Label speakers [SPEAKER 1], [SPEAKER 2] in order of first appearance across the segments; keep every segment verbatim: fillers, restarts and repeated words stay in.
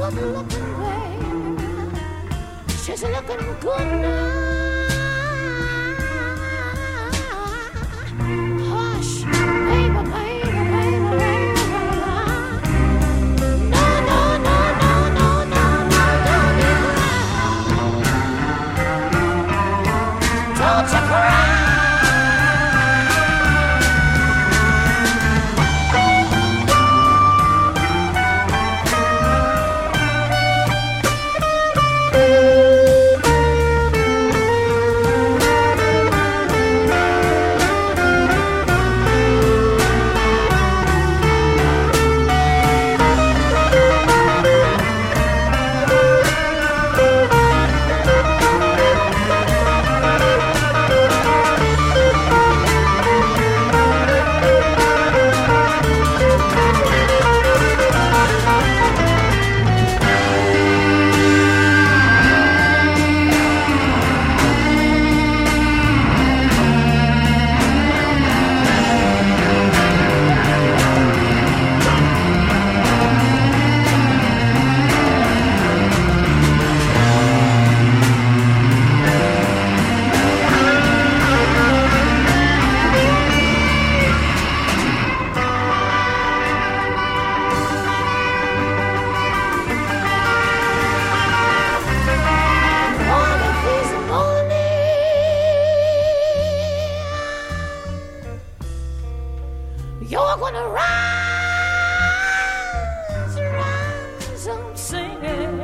[SPEAKER 1] good looking, baby. She's looking good now. Hush, baby, baby, baby, baby, baby. No, no, no, no, no, no, no, don't you cry. Don't you cry. You're gonna rise, rise up singing.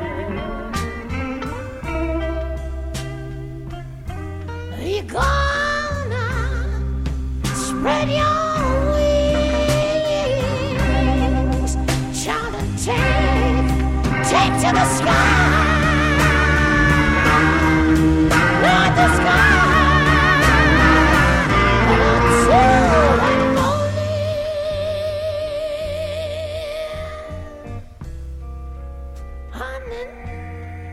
[SPEAKER 1] You're gonna spread your wings, child, and take, take to the sky, not the sky.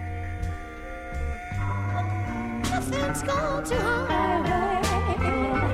[SPEAKER 1] Nothing's going to hide.